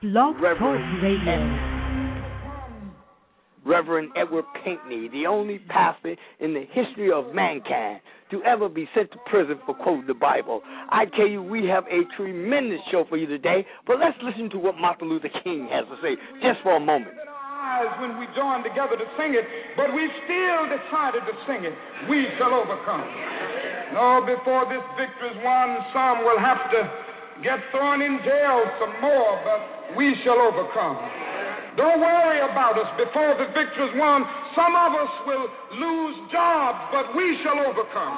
Blog Talk Radio. Reverend Edward Pinckney, the only pastor in the history of mankind to ever be sent to prison for quoting the Bible. I tell you, we have a tremendous show for you today, but let's listen to what Martin Luther King has to say just for a moment. When we joined together to sing it, but we still decided to sing it. We shall overcome. No, before this victory's won, some will have to get thrown in jail some more, but we shall overcome. Don't worry about us. Before the victory's won, some of us will lose jobs, but we shall overcome.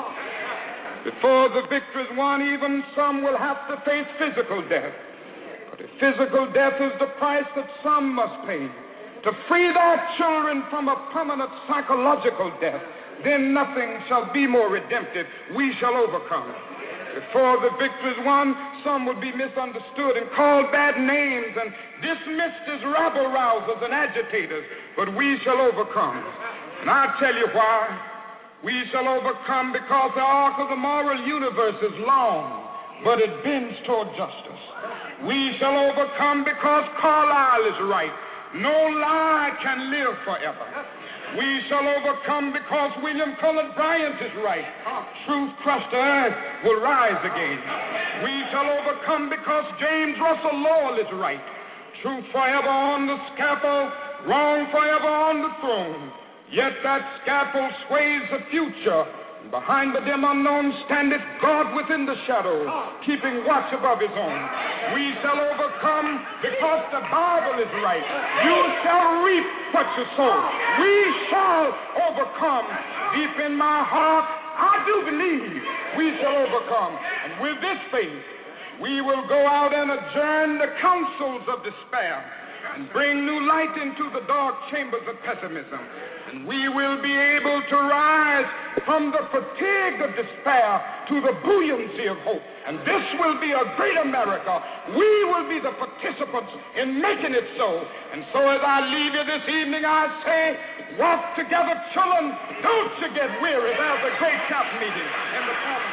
Before the victory's won, even some will have to face physical death. But if physical death is the price that some must pay to free their children from a permanent psychological death, then nothing shall be more redemptive. We shall overcome. Before the victory's won, some will be misunderstood and called bad names and dismissed as rabble-rousers and agitators, but we shall overcome. And I'll tell you why. We shall overcome because the arc of the moral universe is long, but it bends toward justice. We shall overcome because Carlyle is right. No lie can live forever. We shall overcome because William Cullen Bryant is right. Truth crushed to earth will rise again. We shall overcome because James Russell Lowell is right. Truth forever on the scaffold, wrong forever on the throne. Yet that scaffold sways the future. Behind the dim unknown standeth God within the shadows, keeping watch above his own. We shall overcome because the Bible is right. You shall reap what you sow. We shall overcome. Deep in my heart, I do believe we shall overcome. And with this faith, we will go out and adjourn the councils of despair and bring new light into the dark chambers of pessimism. And we will be able to rise from the fatigue of despair to the buoyancy of hope. And this will be a great America. We will be the participants in making it so. And so as I leave you this evening, I say, walk together, children. Don't you get weary. There's a great camp meeting in the province.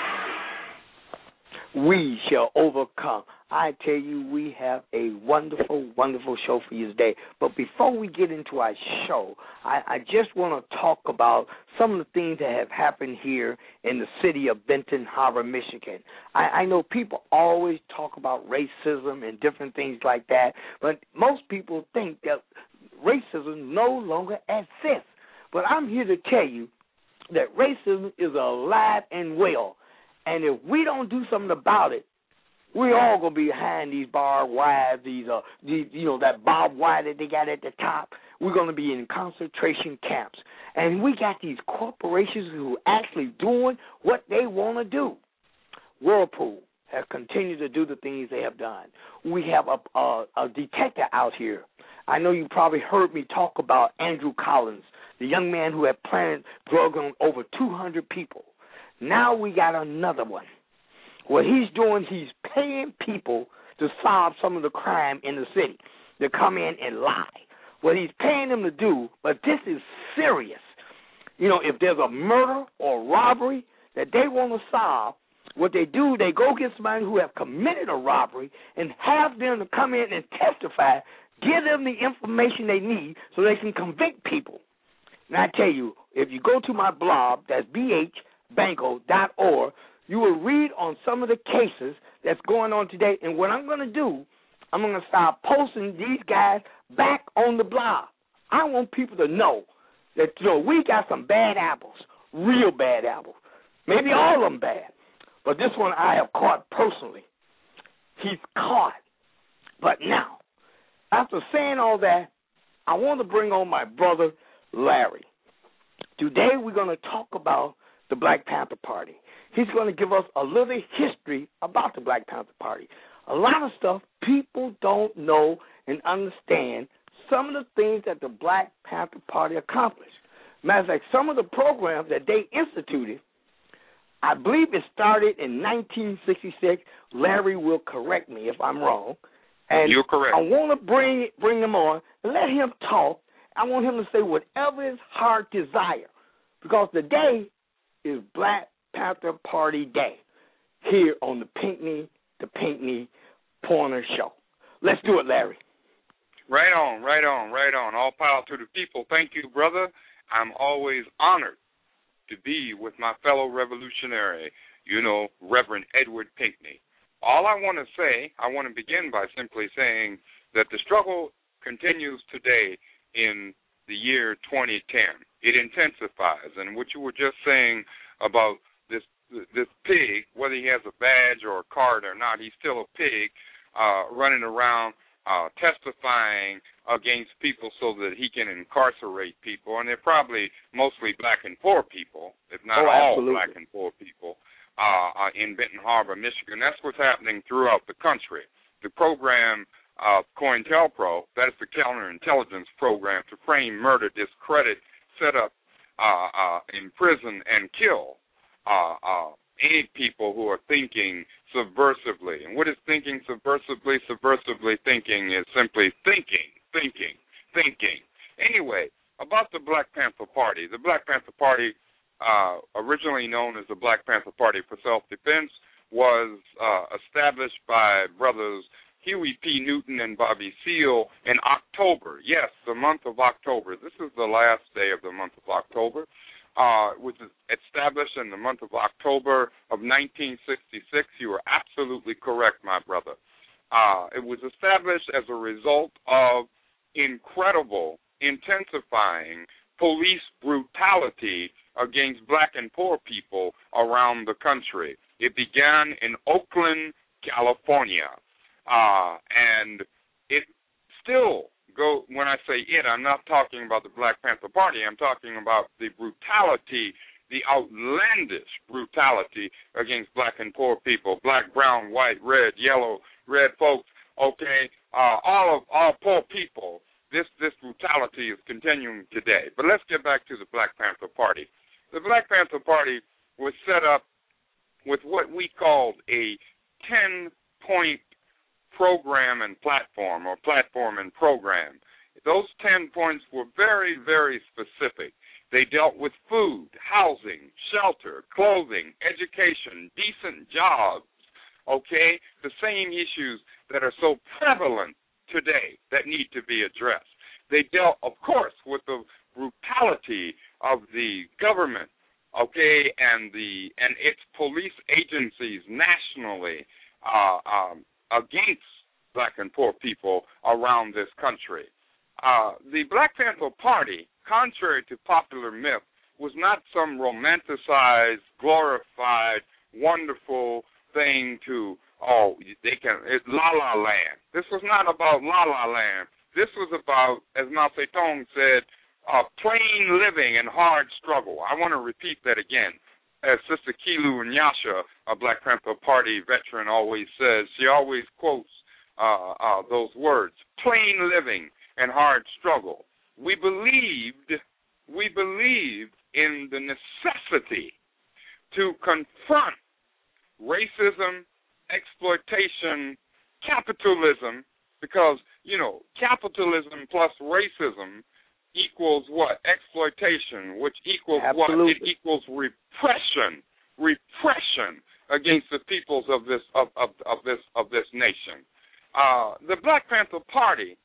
We shall overcome. I tell you, we have a wonderful, wonderful show for you today. But before we get into our show, I just want to talk about some of the things that have happened here in the city of Benton Harbor, Michigan. I know people always talk about racism and different things like that, but most people think that racism no longer exists. But I'm here to tell you that racism is alive and well. And if we don't do something about it, we're all gonna be behind these barbed wire, these that barbed wire that they got at the top. We're gonna be in concentration camps, and we got these corporations who are actually doing what they want to do. Whirlpool has continued to do the things they have done. We have a detective out here. I know you probably heard me talk about Andrew Collins, the young man who had planted drugs on over 200 people. Now we got another one. What he's doing, he's paying people to solve some of the crime in the city, to come in and lie. What he's paying them to do, but this is serious. You know, if there's a murder or robbery that they want to solve, what they do, they go get somebody who have committed a robbery and have them to come in and testify, give them the information they need so they can convict people. And I tell you, if you go to my blog, that's bhbanco.org, you will read on some of the cases that's going on today. And what I'm going to do, I'm going to start posting these guys back on the blog. I want people to know that, we got some bad apples, real bad apples. Maybe all of them bad. But this one I have caught personally. He's caught. But now, after saying all that, I want to bring on my brother, Larry. Today we're going to talk about the Black Panther Party. He's going to give us a little history about the Black Panther Party. A lot of stuff people don't know and understand some of the things that the Black Panther Party accomplished. Matter of fact, some of the programs that they instituted, I believe it started in 1966. Larry will correct me if I'm wrong. And you're correct. I want to bring him on and let him talk. I want him to say whatever his heart desire, because today is Black Panther Party Day here on the Pinckney Pointer Show. Let's do it, Larry. Right on, right on, right on. All power to the people. Thank you, brother. I'm always honored to be with my fellow revolutionary, Reverend Edward Pinckney. All I want to say, I want to begin by simply saying that the struggle continues today in the year 2010. It intensifies. And what you were just saying about this pig, whether he has a badge or a card or not, he's still a pig running around testifying against people so that he can incarcerate people, and they're probably mostly black and poor people, if not all black and poor people, in Benton Harbor, Michigan. That's what's happening throughout the country. The program, COINTELPRO, that is the counterintelligence program to frame, murder, discredit, set up, imprison, and kill any people who are thinking subversively. And what is thinking subversively? Subversively thinking is simply thinking. Anyway, about the Black Panther Party. The Black Panther Party, originally known as the Black Panther Party for Self-Defense, was established by brothers Huey P. Newton and Bobby Seale in October. Yes, the month of October. This is the last day of the month of October. Was established in the month of October of 1966. You are absolutely correct, my brother. It was established as a result of incredible, intensifying police brutality against black and poor people around the country. It began in Oakland, California, and it still when I say it, I'm not talking about the Black Panther Party. I'm talking about the brutality, the outlandish brutality against black and poor people, black, brown, white, red, yellow, red folks, okay, all poor people. This brutality is continuing today. But let's get back to the Black Panther Party. The Black Panther Party was set up with what we called a 10-point program and platform, or platform and program. Those 10 points were very, very specific. They dealt with food, housing, shelter, clothing, education, decent jobs, okay? The same issues that are so prevalent today that need to be addressed. They dealt, of course, with the brutality of the government, okay, and its police agencies nationally, against black and poor people around this country. The Black Panther Party, contrary to popular myth, was not some romanticized, glorified, wonderful thing to, it's La La Land. This was not about La La Land. This was about, as Mao Zedong said, plain living and hard struggle. I want to repeat that again. As Sister Kilu Nyasha, a Black Panther Party veteran, always says, she always quotes those words, plain living and hard struggle. We believed in the necessity to confront racism, exploitation, capitalism, because, capitalism plus racism equals what? Exploitation, which equals Absolutely. What? It equals repression against the peoples of this nation. The Black Panther Party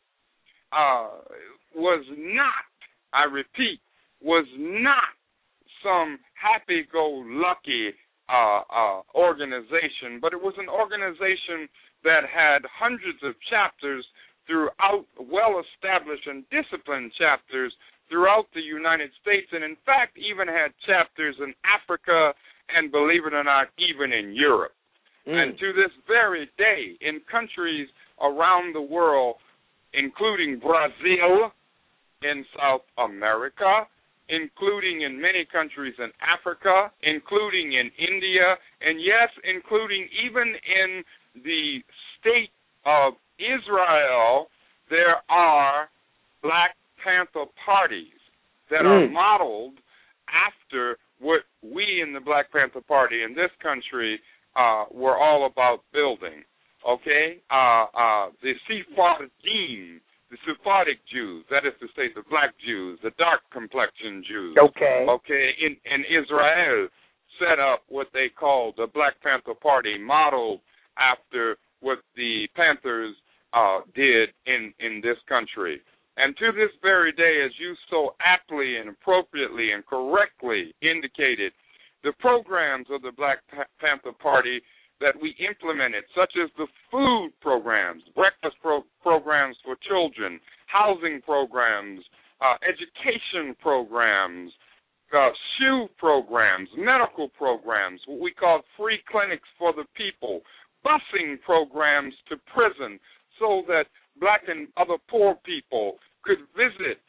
was not, I repeat, was not some happy-go-lucky organization, but it was an organization that had hundreds of chapters throughout, well-established and disciplined chapters throughout the United States, and in fact even had chapters in Africa and, believe it or not, even in Europe. And to this very day, in countries around the world, including Brazil, in South America, including in many countries in Africa, including in India, and yes, including even in the state of Israel, there are Black Panther parties that are modeled after what we in the Black Panther Party in this country were all about building. Okay? The Sephardim, the Sephardic Jews, that is to say the black Jews, the dark complexion Jews. Okay, in Israel, set up what they call the Black Panther Party, modeled after what the Panthers did in this country. And to this very day, as you so aptly and appropriately and correctly indicated, the programs of the Black Panther Party that we implemented, such as the food programs, breakfast programs for children, housing programs, education programs, shoe programs, medical programs, what we call free clinics for the people, busing programs to prison so that black and other poor people could visit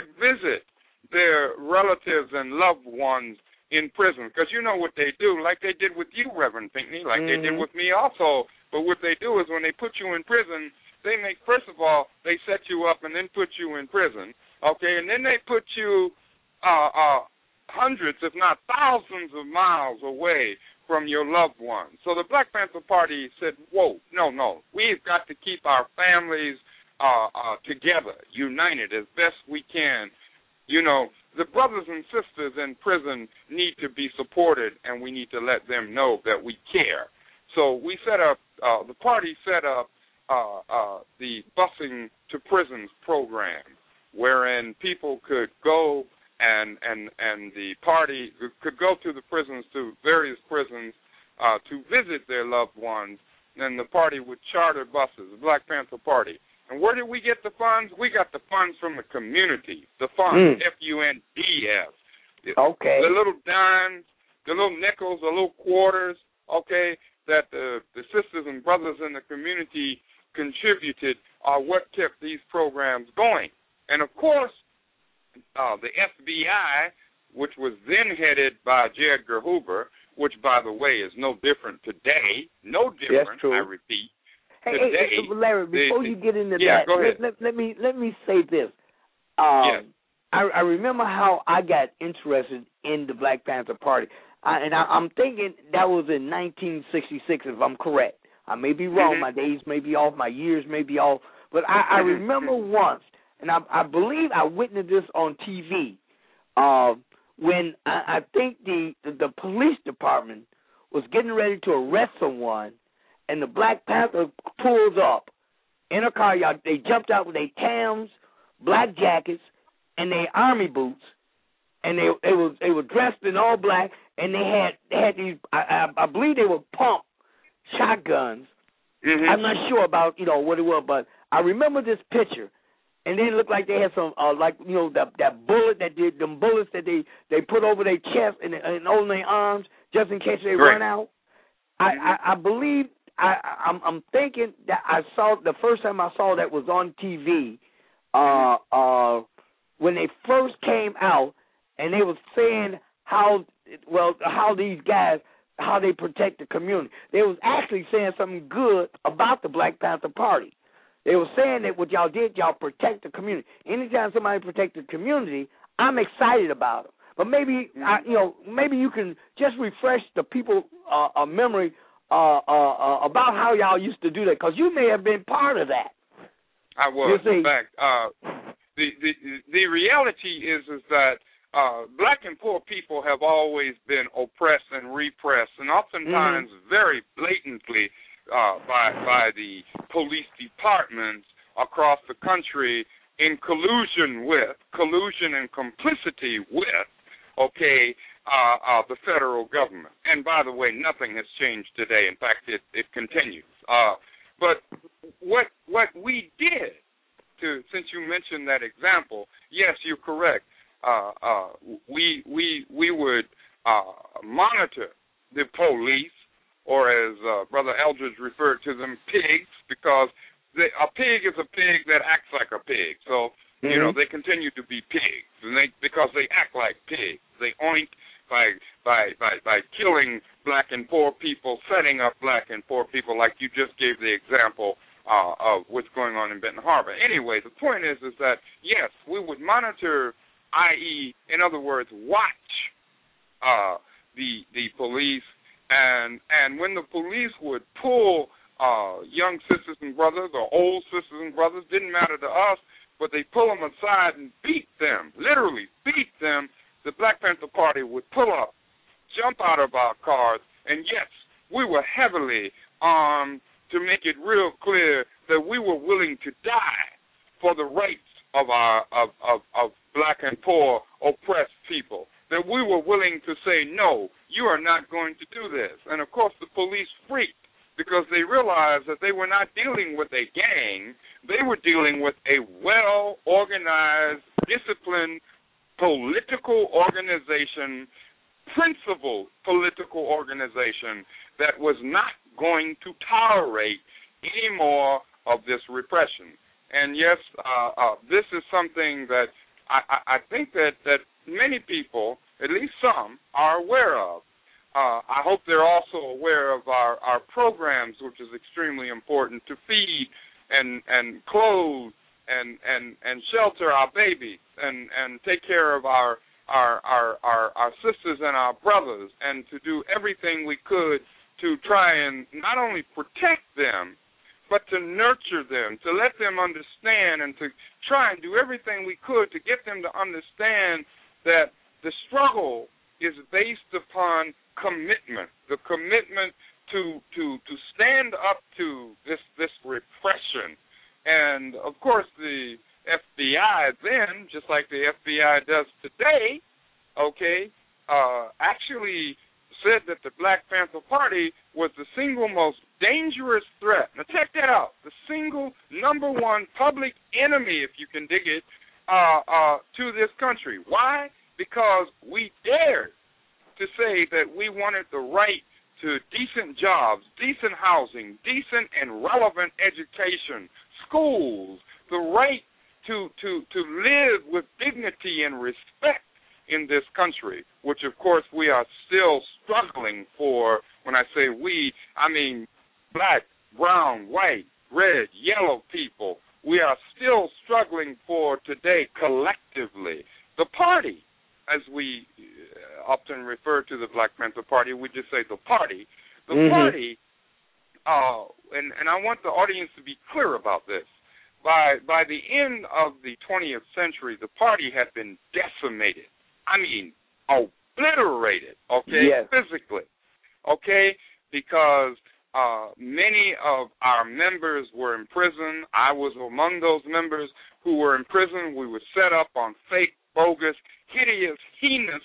their relatives and loved ones in prison. Because you know what they do, like they did with you, Reverend Pinckney, like they did with me also. But what they do is when they put you in prison, they make, first of all, they set you up and then put you in prison, okay, and then they put you hundreds, if not thousands of miles away from your loved ones. So the Black Panther Party said, whoa, no, we've got to keep our families together, united as best we can. You know, the brothers and sisters in prison need to be supported, and we need to let them know that we care. So we set up, the party set up the busing to prisons program, wherein people could go and the party could go to the prisons, to various prisons, to visit their loved ones, and the party would charter buses, the Black Panther Party. And where did we get the funds? We got the funds from the community, the funds, F-U-N-D-S. Okay. The little dimes, the little nickels, the little quarters, okay, that the sisters and brothers in the community contributed are what kept these programs going. And, of course, the FBI, which was then headed by J. Edgar Hoover, which, by the way, is no different today, no different, that's true. I repeat. Hey, Larry, before you get into that, go ahead. Let me say this. Yes. I remember how I got interested in the Black Panther Party, I'm thinking that was in 1966, if I'm correct. I may be wrong. My days may be off. My years may be off. But I remember once, and I believe I witnessed this on TV, when I think the police department was getting ready to arrest someone, and the Black Panther pulls up in a car. They jumped out with their Tams, black jackets, and their army boots, and they were dressed in all black, and they had these. I believe they were pump shotguns. I'm not sure about what it was, but I remember this picture, and then it looked like they had some that bullet them bullets that they put over their chest and over their arms just in case they run out. I believe. I'm thinking that I saw the first time I saw that was on TV when they first came out, and they were saying how these guys, how they protect the community. They was actually saying something good about the Black Panther Party. They were saying that what y'all did, y'all protect the community. Anytime somebody protects the community, I'm excited about them. But maybe maybe you can just refresh the people a memory about how y'all used to do that, because you may have been part of that. I was. In fact, the reality is that black and poor people have always been oppressed and repressed, and oftentimes very blatantly by the police departments across the country in collusion and complicity with, the federal government. And by the way, nothing has changed today. In fact, it continues. But what we did, since you mentioned that example, yes, you're correct. We would monitor the police, or as Brother Eldridge referred to them, pigs, because a pig is a pig that acts like a pig. So they continue to be pigs, and because they act like pigs. They oink by killing black and poor people, setting up black and poor people, like you just gave the example of what's going on in Benton Harbor. Anyway, the point is that, yes, we would monitor, i.e., in other words, watch the police, and when the police would pull young sisters and brothers or old sisters and brothers, didn't matter to us, but they pull them aside and beat them, literally beat them, the Black Panther Party would pull up, jump out of our cars, and yes, we were heavily armed to make it real clear that we were willing to die for the rights of our of black and poor oppressed people, that we were willing to say, no, you are not going to do this. And, of course, the police freaked because they realized that they were not dealing with a gang. They were dealing with a well-organized, disciplined political organization, principled political organization that was not going to tolerate any more of this repression. And, yes, this is something that I think that many people, at least some, are aware of. I hope they're also aware of our programs, which is extremely important, to feed and clothe and shelter our babies and take care of our sisters and our brothers, and to do everything we could to try and not only protect them, but to nurture them, to let them understand, and to try and do everything we could to get them to understand that the struggle is based upon commitment, the commitment to stand up to this repression. And, of course, the FBI then, just like the FBI does today, actually said that the Black Panther Party was the single most dangerous threat. Now, check that out. The single number one public enemy, if you can dig it, to this country. Why? Because we dared to say that we wanted the right to decent jobs, decent housing, decent and relevant education, schools, the right to live with dignity and respect in this country, which, of course, we are still struggling for. When I say we, I mean black, brown, white, red, yellow people. We are still struggling for today collectively. The party, as we often refer to the Black Panther Party, we just say the party. The party, and I want the audience to be clear about this. By the end of the 20th century, the party had been decimated. I mean, obliterated, physically, because many of our members were in prison. I was among those members who were in prison. We were set up on fake, bogus, hideous, heinous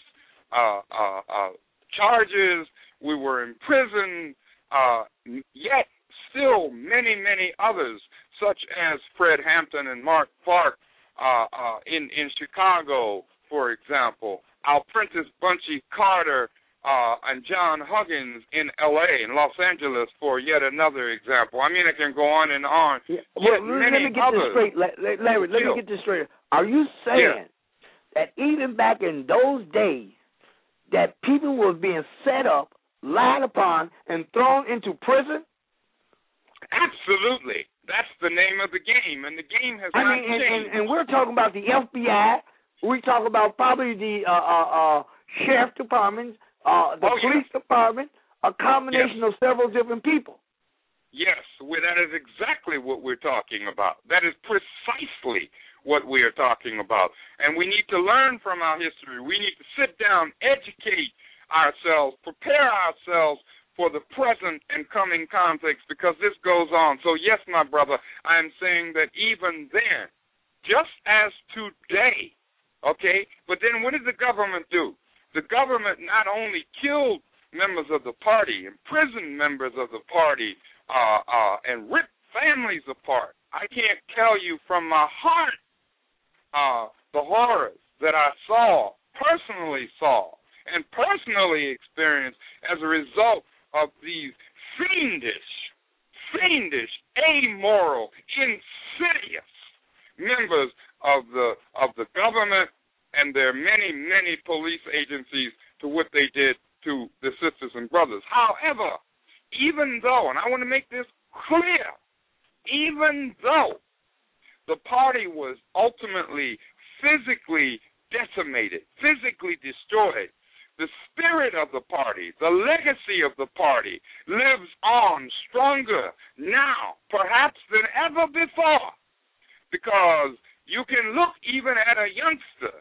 charges. We were in prison, yet still many, many others, such as Fred Hampton and Mark Clark in Chicago, for example, our Prentice Bunchy Carter and John Huggins in L.A. and Los Angeles, for yet another example. I mean, I can go on and on. Yeah. Well, let me get this straight, Larry. Let me get this straight. Are you saying that even back in those days, that people were being set up, lied upon, and thrown into prison? Absolutely. That's the name of the game, and the game has not changed. And we're talking about the FBI. We talk about probably the sheriff department, the police department, a combination of several different people. Yes, that is exactly what we're talking about. That is precisely what we are talking about. And we need to learn from our history. We need to sit down, educate ourselves, prepare ourselves for the present and coming conflicts, because this goes on. So, yes, my brother, I am saying that even then, just as today, but then what did the government do? The government not only killed members of the party, imprisoned members of the party, and ripped families apart. I can't tell you from my heart the horrors that I personally saw, and personally experienced as a result of these fiendish, amoral, insidious members of the government and their many, many police agencies to what they did to the sisters and brothers. However, even though, and I want to make this clear, even though the party was ultimately physically decimated, physically destroyed, the spirit of the party, the legacy of the party lives on stronger now, perhaps than ever before, because you can look even at a youngster,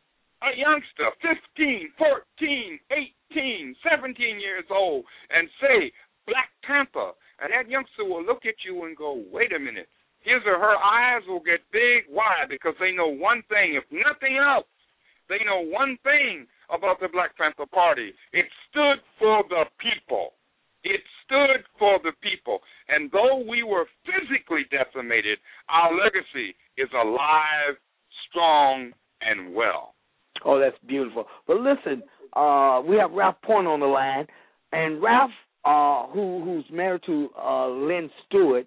15, 14, 18, 17 years old, and say Black Panther, And that youngster will look at you and go, wait a minute. His or her eyes will get big. Why? Because they know one thing. If nothing else, they know one thing about the Black Panther Party. It stood for the people. It stood for the people. And though we were physically decimated, our legacy is alive, strong, and well. Oh, that's beautiful. But listen, we have Ralph Point on the line, and Ralph, who's married to Lynn Stewart,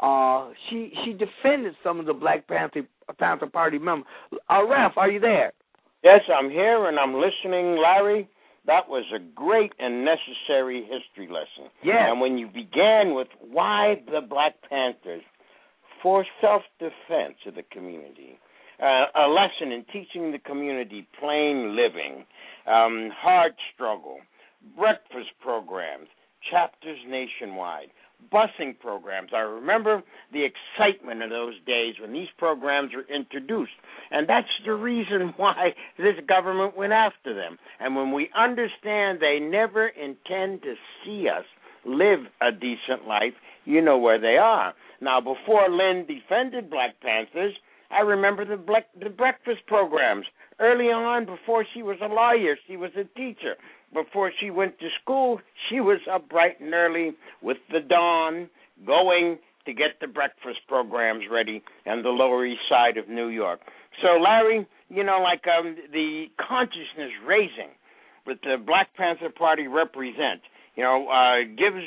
she defended some of the Black Panther Party members. Ralph, are you there? Yes, I'm here, and I'm listening, Larry. That was a great and necessary history lesson. Yeah. And when you began with why the Black Panthers, for self-defense of the community, a lesson in teaching the community plain living, hard struggle, breakfast programs, chapters nationwide, busing programs. I remember the excitement of those days when these programs were introduced, and that's the reason why this government went after them. And when we understand they never intend to see us live a decent life, you know where they are. Now, before Lynn defended Black Panthers, I remember the breakfast programs. Early on, before she was a lawyer, she was a teacher. Before she went to school, she was up bright and early with the dawn, going to get the breakfast programs ready on the Lower East Side of New York. So, Larry, you know, like the consciousness raising that the Black Panther Party represents, you know, gives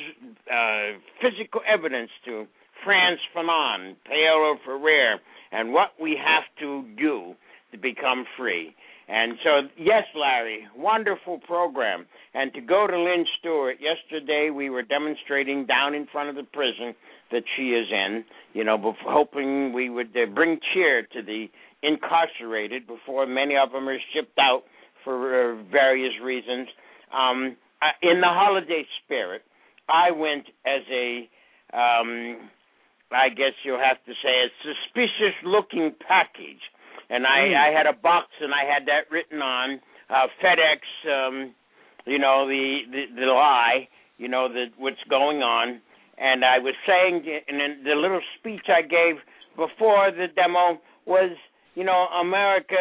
physical evidence to Frantz Fanon, Paolo Freire, and what we have to do to become free. And so, yes, Larry, wonderful program. And to go to Lynn Stewart, yesterday we were demonstrating down in front of the prison that she is in, you know, hoping we would bring cheer to the incarcerated before many of them are shipped out for various reasons. In the holiday spirit, I went as I guess you'll have to say, a suspicious-looking package. And I had a box, and I had that written on FedEx, you know, the lie, you know, what's going on. And I was saying, and the little speech I gave before the demo was, you know, America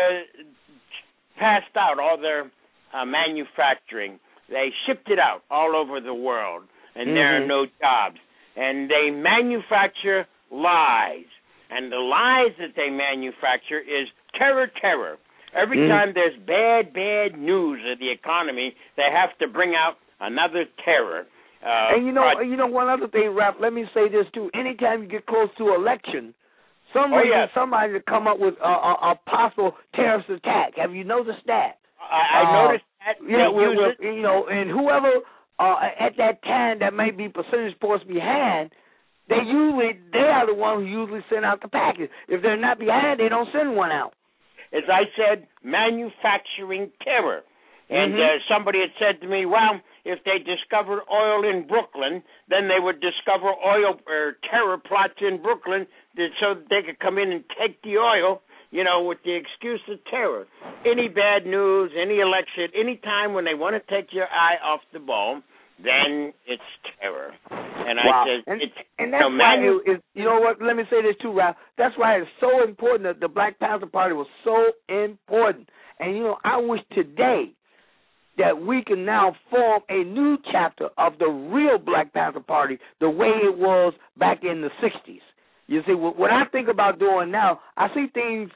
passed out all their manufacturing. They shipped it out all over the world, and there are no jobs. And they manufacture lies. And the lies that they manufacture is terror. Every time there's bad news of the economy, they have to bring out another terror. And you know, one other thing, Ralph, let me say this too. Anytime you get close to election, somebody to come up with a possible terrorist attack. Have you noticed that? I noticed that. Yeah, you know, and whoever at that time that may be percentage points behind, they are the ones who usually send out the package. If they're not behind, they don't send one out. As I said, manufacturing terror. And somebody had said to me, well, if they discovered oil in Brooklyn, then they would discover oil or terror plots in Brooklyn so that they could come in and take the oil, you know, with the excuse of terror. Any bad news, any election, any time when they want to take your eye off the ball, then it's terror. And I said, and that's why you know what? Let me say this too, Ralph. That's why it's so important that the Black Panther Party was so important. And you know, I wish today that we can now form a new chapter of the real Black Panther Party, the way it was back in the '60s. You see, what I think about doing now, I see things.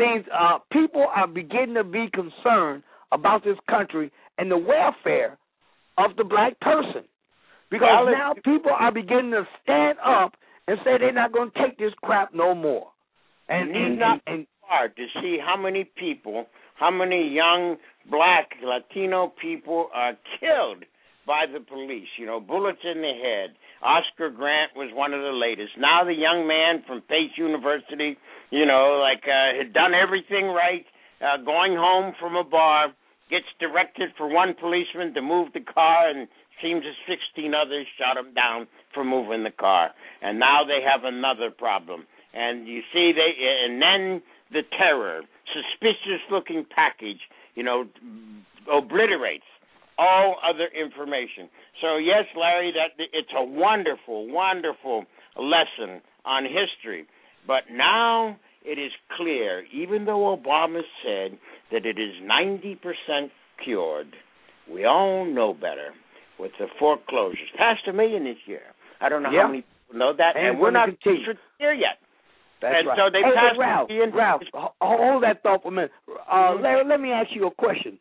People are beginning to be concerned about this country and the welfare of the black person, because now people are beginning to stand up and say they're not going to take this crap no more. And hard to see how many people, how many young black Latino people are killed by the police. You know, bullets in the head. Oscar Grant was one of the latest. Now the young man from Pace University, you know, had done everything right, going home from a bar, gets directed for one policeman to move the car, and seems as 16 others shot him down for moving the car. And now they have another problem. And you see, and then the terror, suspicious-looking package, you know, obliterates all other information. So, yes, Larry, that it's a wonderful, wonderful lesson on history. But now it is clear, even though Obama said that it is 90% cured, we all know better with the foreclosures. Passed $1 million this year. I don't know how many people know that, and we're not here yet. That's and right. so they passed Ralph, hold that thought for a minute. Larry, let me ask you a question.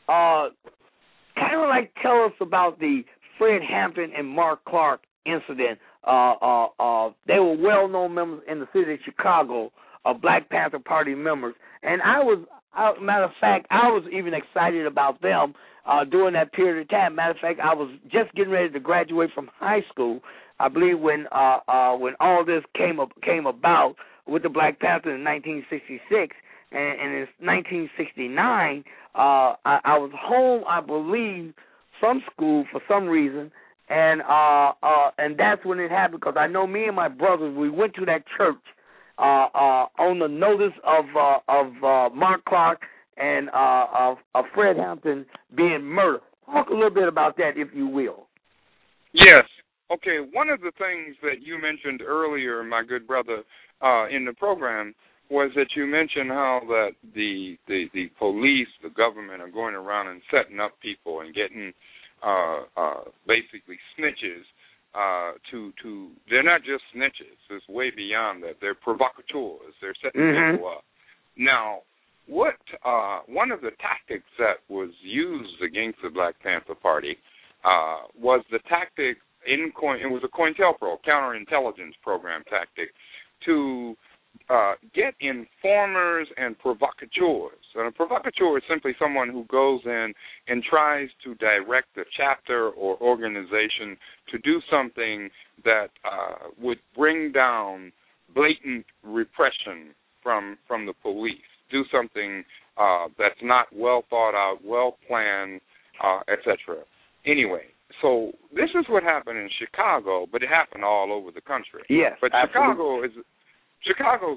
Kind of like tell us about the Fred Hampton and Mark Clark incident. They were well-known members in the city of Chicago, Black Panther Party members, and matter of fact, I was even excited about them during that period of time. Matter of fact, I was just getting ready to graduate from high school, I believe, when all this came about with the Black Panther in 1966, and in 1969, I was home, I believe, from school for some reason, and that's when it happened, because I know me and my brothers, we went to that church on the notice of Mark Clark and of Fred Hampton being murdered. Talk a little bit about that, if you will. Yes. Okay, one of the things that you mentioned earlier, my good brother, in the program, was that you mentioned how that the police, the government, are going around and setting up people and getting basically snitches to they're not just snitches. It's way beyond that. They're provocateurs. They're setting people up. Now, one of the tactics that was used against the Black Panther Party was the tactic it was a COINTELPRO, counterintelligence program tactic, to get informers and provocateurs. And a provocateur is simply someone who goes in and tries to direct a chapter or organization to do something that would bring down blatant repression from the police, do something that's not well thought out, well planned, etc. Anyway, so this is what happened in Chicago, but it happened all over the country. Yes, but absolutely. Chicago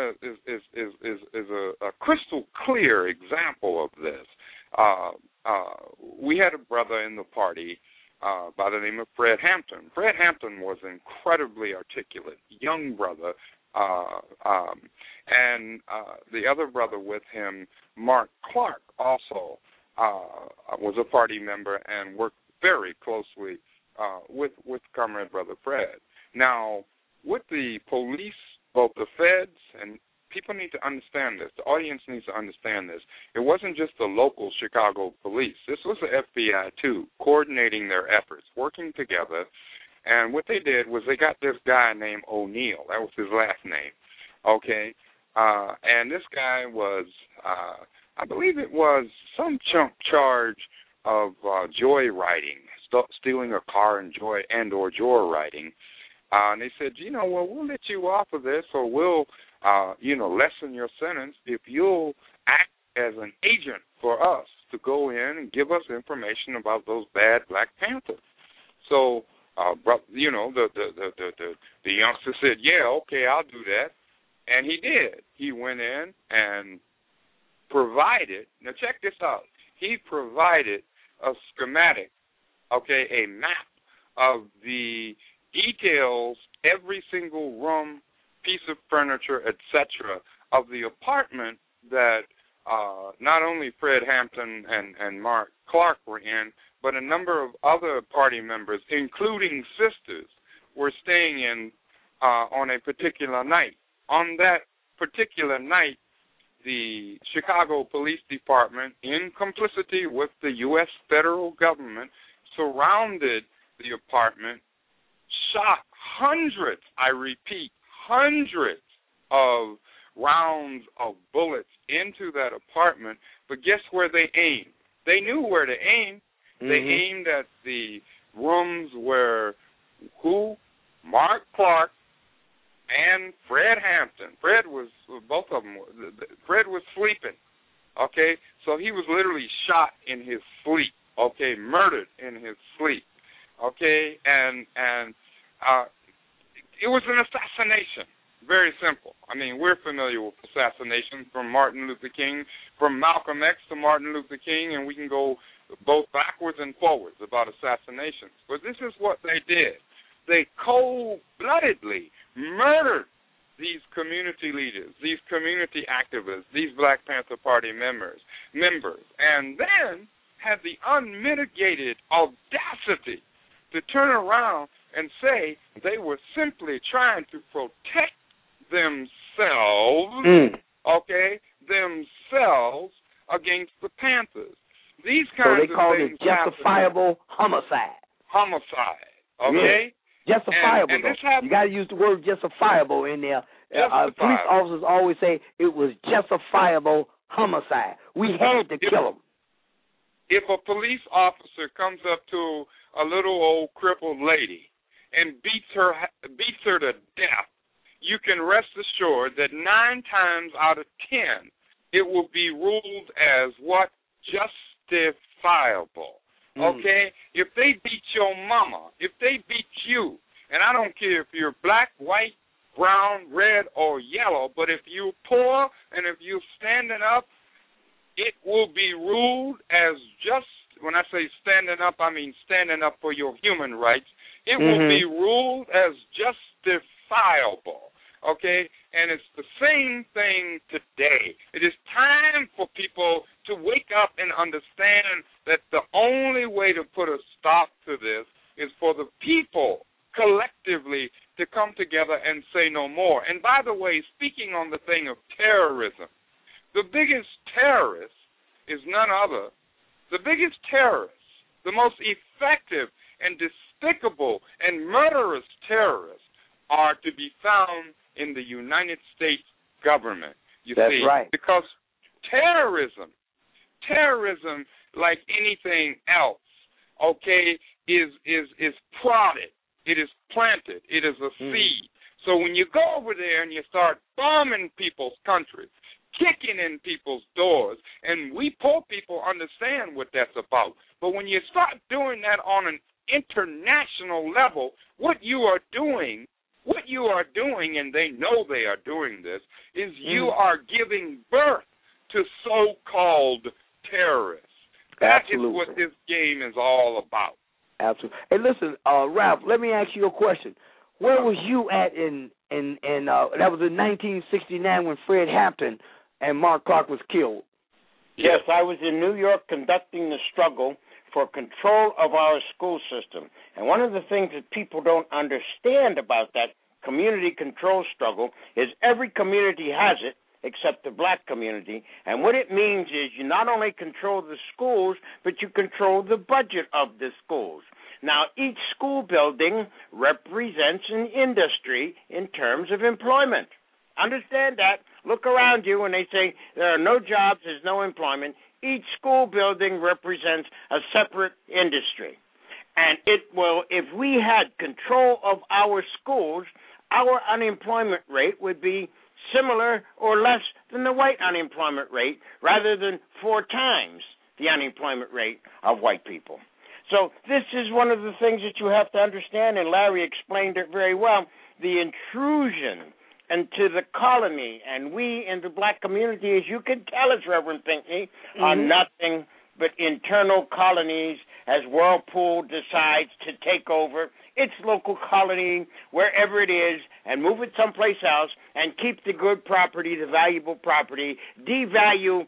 is a crystal clear example of this. We had a brother in the party by the name of Fred Hampton. Fred Hampton was incredibly articulate, young brother, and the other brother with him, Mark Clark, also was a party member and worked very closely with Comrade Brother Fred. Now, with the police, both the feds, and people need to understand this, the audience needs to understand this, it wasn't just the local Chicago police. This was the FBI, too, coordinating their efforts, working together. And what they did was they got this guy named O'Neill. That was his last name, okay? And this guy was, I believe it was some chunk charge of joyriding, stealing a car and or joyriding. And they said, well, we'll let you off of this, or we'll, lessen your sentence if you'll act as an agent for us to go in and give us information about those bad Black Panthers. So, the youngster said, yeah, okay, I'll do that. And he did. He went in and provided, now check this out, he provided a schematic, okay, a map of the details, every single room, piece of furniture, etc., of the apartment that not only Fred Hampton and Mark Clark were in, but a number of other party members, including sisters, were staying in on a particular night. On that particular night, the Chicago Police Department, in complicity with the U.S. federal government, surrounded the apartment, shot hundreds, I repeat, hundreds of rounds of bullets into that apartment, but guess where they aimed? They knew where to aim. Mm-hmm. They aimed at the rooms where Mark Clark and Fred Hampton. Fred was sleeping, okay? So he was literally shot in his sleep, okay, murdered in his sleep, okay? And it was an assassination. Very simple. I mean, we're familiar with assassinations from Martin Luther King, from Malcolm X to Martin Luther King, and we can go both backwards and forwards about assassinations. But this is what they did. They cold-bloodedly murdered these community leaders, these community activists, these Black Panther Party members, and then had the unmitigated audacity to turn around and say they were simply trying to protect themselves, themselves against the Panthers. These kinds so they called it justifiable homicide. Okay? Yeah. Justifiable, and you got to use the word justifiable in there. Police officers always say it was justifiable homicide. We had to kill them. If a police officer comes up to a little old crippled lady and beats her to death, you can rest assured that 9 times out of 10 it will be ruled as what? Justifiable. Okay? If they beat your mama, if they beat you, and I don't care if you're black, white, brown, red, or yellow, but if you're poor and if you're standing up, it will be ruled as just, when I say standing up, I mean standing up for your human rights. It will be ruled as justifiable. Okay? And it's the same thing today. It is time for people to wake up and understand that the only way to put a stop to this is for the people collectively to come together and say no more. And by the way, speaking on the thing of terrorism, the biggest terrorist is none other. The biggest terrorist, the most effective and despicable and murderous terrorists are to be found in the United States government. That's right. Because terrorism, like anything else, is prodded. It is planted. It is a seed. So when you go over there and you start bombing people's countries, kicking in people's doors, and we poor people understand what that's about. But when you start doing that on an international level, what you are doing, and they know they are doing this, is you are giving birth to so-called terrorists. That is what this game is all about. Absolutely. Hey, listen, Ralph, let me ask you a question. Where was you at in that was in 1969 when Fred Hampton and Mark Clark was killed? Yes, I was in New York conducting the struggle for control of our school system. And one of the things that people don't understand about that community control struggle is every community has it except the black community. And what it means is you not only control the schools, but you control the budget of the schools. Now, each school building represents an industry in terms of employment. Understand that. Look around you when they say there are no jobs, there's no employment. Each school building represents a separate industry. And it will, if we had control of our schools, our unemployment rate would be similar or less than the white unemployment rate, rather than 4 times the unemployment rate of white people. So this is one of the things that you have to understand, and Larry explained it very well, the intrusion into the colony, and we in the black community, as you can tell us, Reverend Pinckney, are nothing but internal colonies as Whirlpool decides to take over its local colony, wherever it is, and move it someplace else and keep the good property, the valuable property, devalue,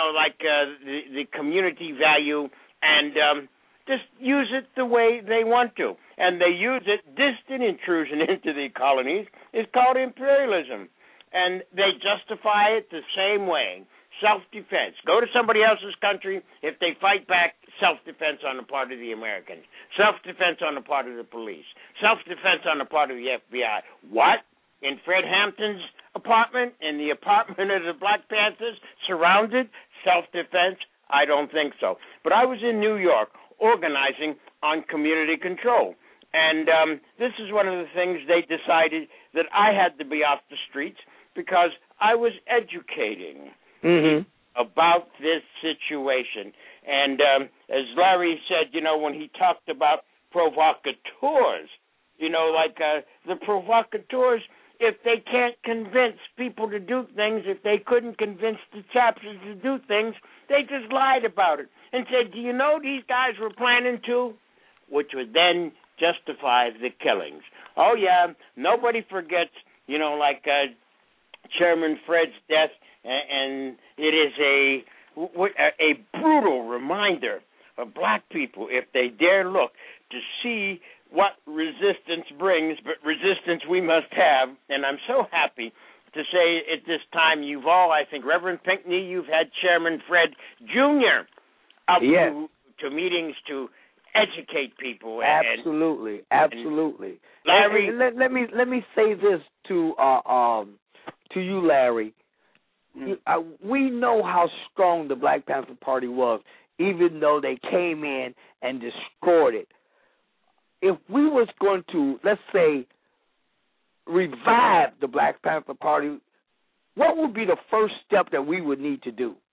the community value, and just use it the way they want to. And they use it, distant intrusion into the colonies is called imperialism. And they justify it the same way. Self-defense. Go to somebody else's country. If they fight back, self-defense on the part of the Americans. Self-defense on the part of the police. Self-defense on the part of the FBI. What? In Fred Hampton's apartment? In the apartment of the Black Panthers? Surrounded? Self-defense? I don't think so. But I was in New York organizing on community control. And this is one of the things they decided that I had to be off the streets because I was educating about this situation. And as Larry said, when he talked about provocateurs, the provocateurs, if they can't convince people to do things, if they couldn't convince the chapters to do things, they just lied about it and said, do you know these guys were planning to? Which would then justify the killings. Oh, yeah, nobody forgets, like Chairman Fred's death, and it is a brutal reminder of black people, if they dare look, to see what resistance brings, but resistance we must have. And I'm so happy to say at this time you've all, I think, Reverend Pinckney, you've had Chairman Fred Jr. up to meetings to educate people. Absolutely. Larry, and let me say this to you, Larry. We know how strong the Black Panther Party was, even though they came in and destroyed it. If we was going to, let's say, revive the Black Panther Party, what would be the first step that we would need to do?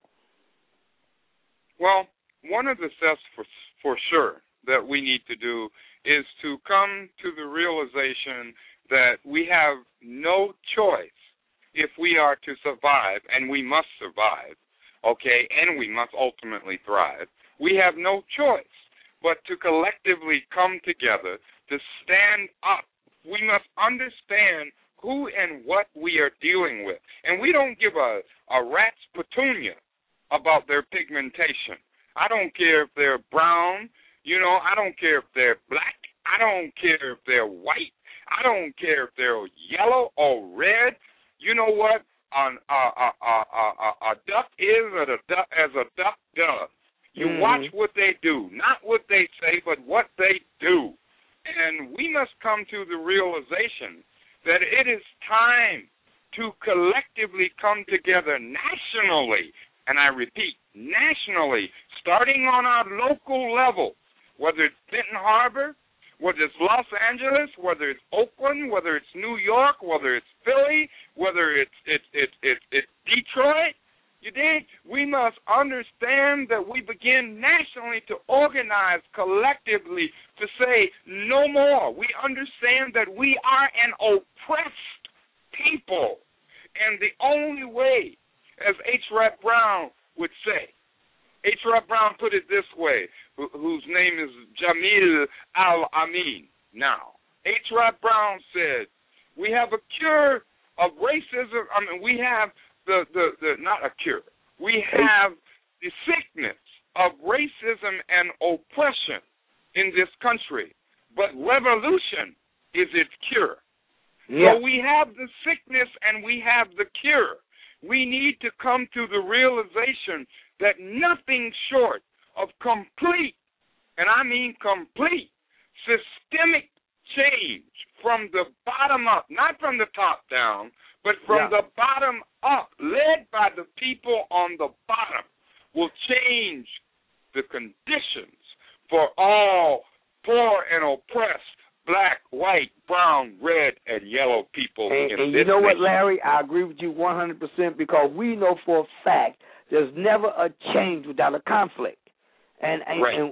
Well, one of the steps for sure that we need to do is to come to the realization that we have no choice if we are to survive, and we must survive, okay, and we must ultimately thrive. We have no choice but to collectively come together to stand up. We must understand who and what we are dealing with. And we don't give a rat's petunia about their pigmentation. I don't care if they're brown, I don't care if they're black, I don't care if they're white, I don't care if they're yellow or red. You know what? A duck is as a duck does. You watch what they do, not what they say, but what they do. And we must come to the realization that it is time to collectively come together nationally, and I repeat, nationally, starting on our local level, whether it's Benton Harbor, whether it's Los Angeles, whether it's Oakland, whether it's New York, whether it's Philly, whether it's Detroit. You dig? We must understand that we begin nationally to organize collectively to say no more. We understand that we are an oppressed people. And the only way, as H. Rap Brown would say, H. Rap Brown put it this way, whose name is Jamil Al-Amin. Now, H. Rap Brown said, we have a cure of racism. We have not a cure. We have the sickness of racism and oppression in this country, but revolution is its cure. Yeah. So we have the sickness and we have the cure. We need to come to the realization that nothing short of complete, and I mean complete, systemic change from the bottom up, not from the top down, but from the bottom up, led by the people on the bottom, will change the conditions for all poor and oppressed black, white, brown, red, and yellow people. And you know what, Larry? I agree with you 100% because we know for a fact there's never a change without a conflict. And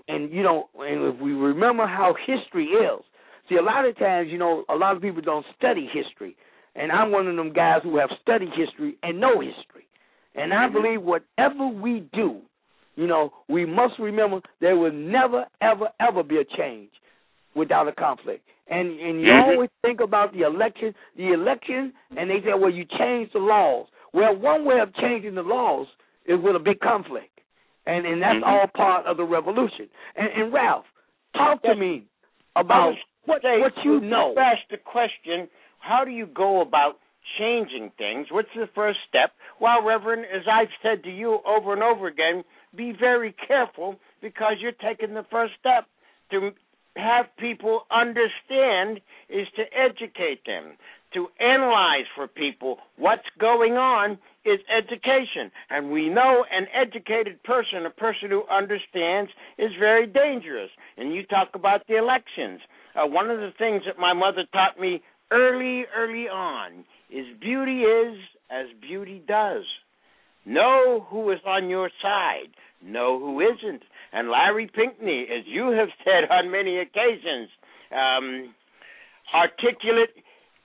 if we remember how history is, see, a lot of times, a lot of people don't study history. And I'm one of them guys who have studied history and know history. And I believe whatever we do, we must remember there will never, ever, ever be a change without a conflict. And you always think about the election, and they say, well, you change the laws. Well, one way of changing the laws is with a big conflict. And that's all part of the revolution. And Ralph, talk to me about what you know. Ask the question, how do you go about changing things? What's the first step? Well, Reverend, as I've said to you over and over again, be very careful because you're taking the first step. To have people understand is to educate them. To analyze for people what's going on is education. And we know an educated person, a person who understands, is very dangerous. And you talk about the elections. One of the things that my mother taught me early on is beauty is as beauty does. Know who is on your side. Know who isn't. And Larry Pinckney, as you have said on many occasions, articulate,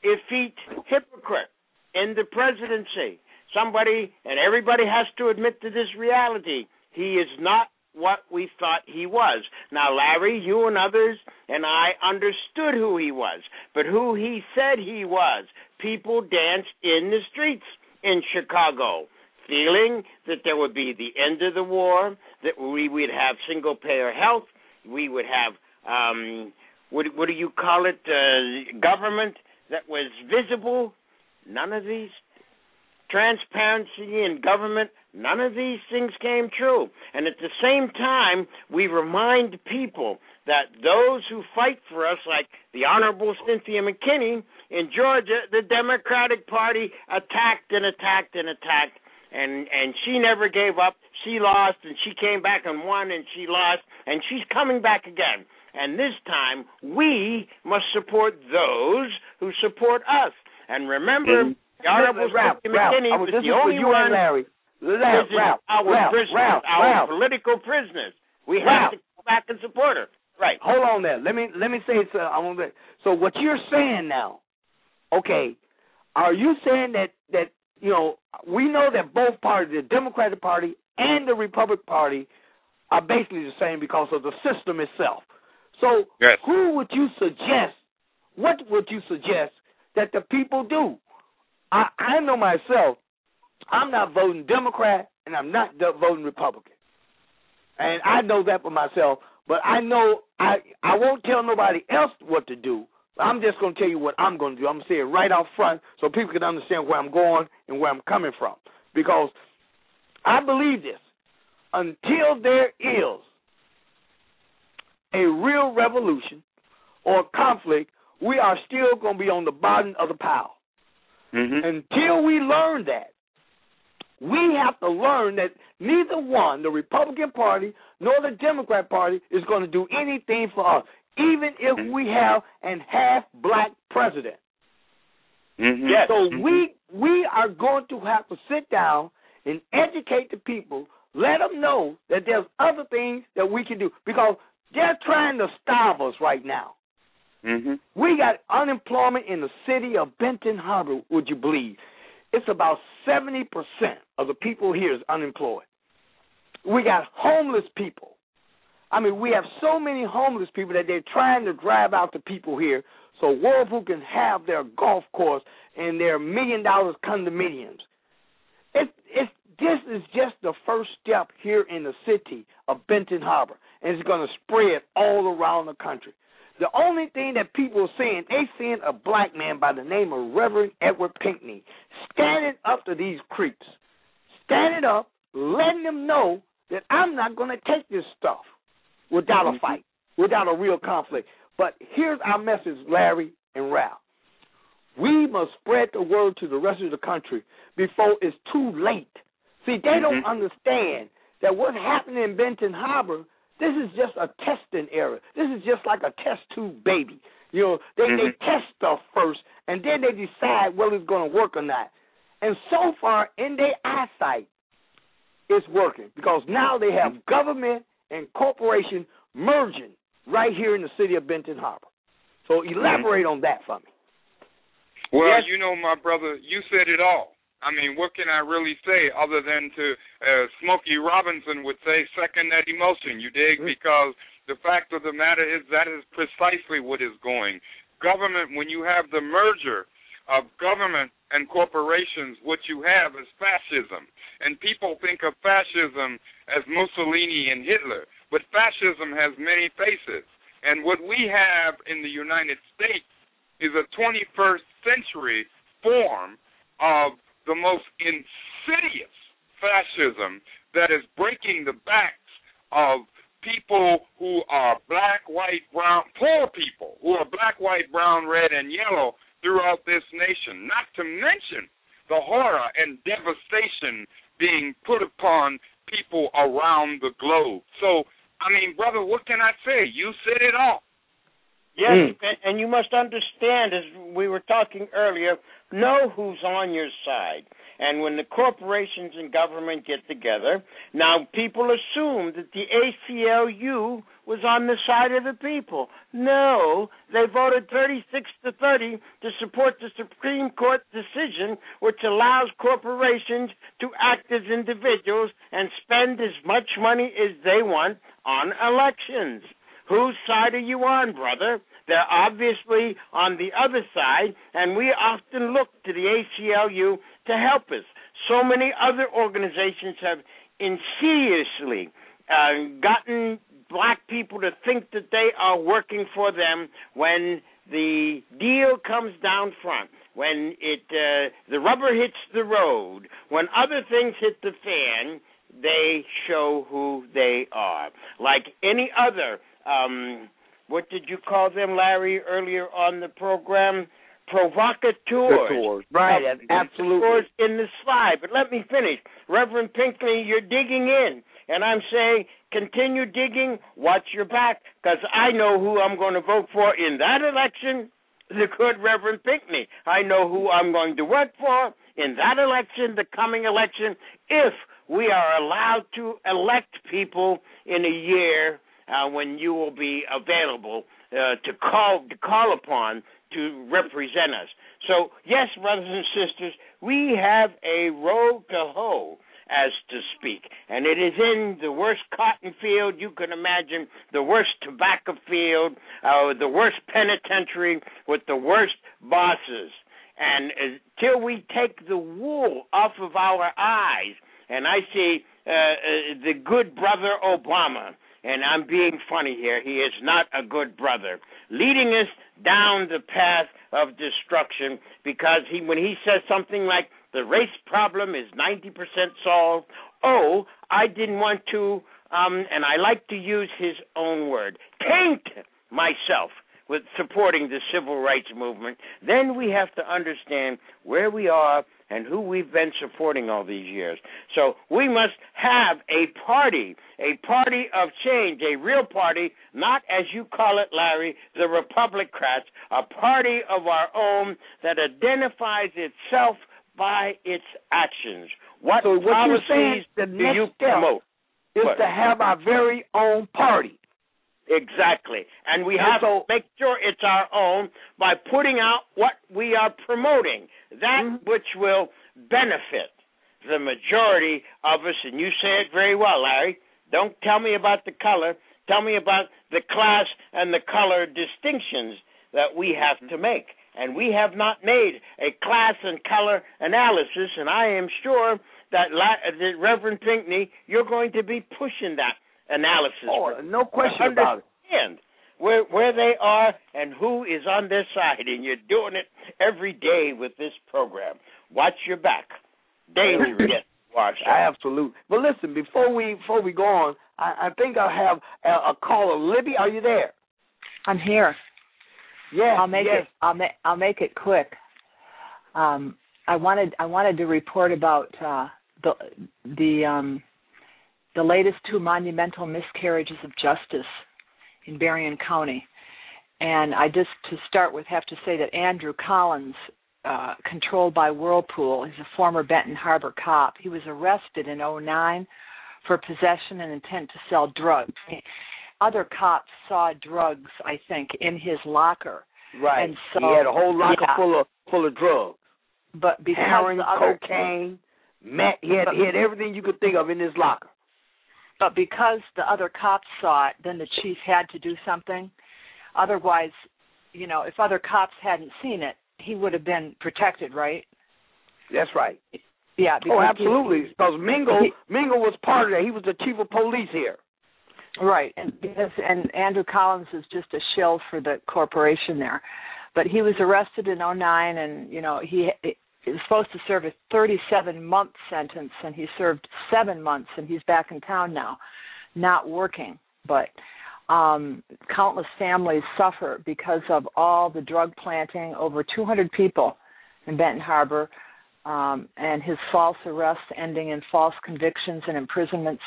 effete hypocrite in the presidency. Somebody, and everybody has to admit to this reality, he is not what we thought he was. Now, Larry, you and others and I understood who he was, but who he said he was. People danced in the streets in Chicago, feeling that there would be the end of the war, that we would have single-payer health, we would have, what do you call it, government that was visible. None of these, transparency in government, none of these things came true. And at the same time, we remind people that those who fight for us, like the Honorable Cynthia McKinney in Georgia, the Democratic Party attacked and attacked and attacked, and she never gave up. She lost, and she came back and won, and she lost, and she's coming back again. And this time, we must support those who support us. And remember, the Honorable Cynthia McKinney was the only one our political prisoners. We have to go back and support her. Right. Hold on there. Let me say it. So what you're saying now, okay, are you saying that you know, we know that both parties, the Democratic Party and the Republican Party, are basically the same because of the system itself. So yes. What would you suggest that the people do? I know myself, I'm not voting Democrat and I'm not voting Republican. And I know that for myself, but I know I won't tell nobody else what to do. I'm just going to tell you what I'm going to do. I'm going to say it right out front so people can understand where I'm going and where I'm coming from. Because I believe this. Until there is a real revolution or conflict, we are still going to be on the bottom of the pile. Mm-hmm. Until we learn that, we have to learn that neither one, the Republican Party nor the Democrat Party, is going to do anything for us, even if we have a half-black president. Mm-hmm. Yes. So we are going to have to sit down and educate the people, let them know that there's other things that we can do, because they're trying to starve us right now. Mm-hmm. We got unemployment in the city of Benton Harbor, would you believe? It's about 70% of the people here is unemployed. We got homeless people. I mean, we have so many homeless people that they're trying to drive out the people here so Whirlpool can have their golf course and their $1 million condominiums. This is just the first step here in the city of Benton Harbor, and it's going to spread all around the country. The only thing that people are seeing, they seeing a black man by the name of Reverend Edward Pinkney standing up to these creeps, standing up, letting them know that I'm not going to take this stuff without a fight, without a real conflict. But here's our message, Larry and Ralph. We must spread the word to the rest of the country before it's too late. See, they don't understand that what's happening in Benton Harbor, this is just a testing area. This is just like a test tube baby. You know, they test stuff first, and then they decide whether it's going to work or not. And so far, in their eyesight, it's working, because now they have government and corporation merging right here in the city of Benton Harbor. So elaborate on that for me. Well, yes. You know, my brother, you said it all. I mean, what can I really say other than to Smokey Robinson would say, second that emotion, you dig? Because the fact of the matter is that is precisely what is going. Government, when you have the merger of government and corporations, what you have is fascism. And people think of fascism as Mussolini and Hitler, but fascism has many faces. And what we have in the United States is a 21st century form of the most insidious fascism that is breaking the backs of people who are black, white, brown, poor people who are black, white, brown, red, and yellow throughout this nation, not to mention the horror and devastation being put upon people around the globe. So, I mean, brother, what can I say? You said it all. Yes, and you must understand, as we were talking earlier, know who's on your side. And when the corporations and government get together, now people assume that the ACLU was on the side of the people. No, they voted 36-30 to support the Supreme Court decision, which allows corporations to act as individuals and spend as much money as they want on elections. Whose side are you on, brother? They're obviously on the other side, and we often look to the ACLU to help us. So many other organizations have insidiously gotten black people to think that they are working for them when the deal comes down front, when the rubber hits the road, when other things hit the fan, they show who they are. Like any other, what did you call them, Larry, earlier on the program? Provocateurs. Right, absolutely. In the slide. But let me finish. Reverend Pinckney, you're digging in. And I'm saying, continue digging, watch your back, because I know who I'm going to vote for in that election, the good Reverend Pinckney. I know who I'm going to work for in that election, the coming election, if we are allowed to elect people in a year when you will be available to call upon to represent us. So, yes, brothers and sisters, we have a road to hoe, as to speak, and it is in the worst cotton field you can imagine, the worst tobacco field, the worst penitentiary with the worst bosses. And till we take the wool off of our eyes, and I see the good brother Obama, and I'm being funny here, he is not a good brother, leading us down the path of destruction, because when he says something like, the race problem is 90% solved, I didn't want to, and I like to use his own word, taint myself with supporting the civil rights movement, then we have to understand where we are and who we've been supporting all these years. So we must have a party of change, a real party, not as you call it, Larry, the Republicrats, a party of our own that identifies itself by its actions. What policies do you promote? Is to have our very own party. Exactly. And we have to make sure it's our own by putting out what we are promoting, that which will benefit the majority of us. And you say it very well, Larry. Don't tell me about the color. Tell me about the class and the color distinctions that we have to make. And we have not made a class and color analysis, and I am sure that Reverend Pinckney, you're going to be pushing that analysis. No question about it. Understand where they are and who is on their side, and you're doing it every day with this program. Watch your back. Dangerous. Absolutely. But listen, before we go on, I think I'll have a caller. Libby, are you there? I'm here. Yes, I'll make it quick. I wanted to report about the latest two monumental miscarriages of justice in Berrien County, and I just to start with have to say that Andrew Collins, controlled by Whirlpool, is a former Benton Harbor cop. He was arrested in 2009 for possession and intent to sell drugs. Other cops saw drugs, I think, in his locker. Right. And so, he had a whole locker full of drugs. But because heroin, cocaine, meth, he had everything you could think of in his locker. But because the other cops saw it, then the chief had to do something. Otherwise, if other cops hadn't seen it, he would have been protected, right? That's right. Yeah. Absolutely. Because Mingle was part of that. He was the chief of police here. Right, and Andrew Collins is just a shill for the corporation there. But he was arrested in 2009, and, he was supposed to serve a 37-month sentence, and he served 7 months, and he's back in town now, not working. But countless families suffer because of all the drug planting, over 200 people in Benton Harbor, and his false arrests ending in false convictions and imprisonments.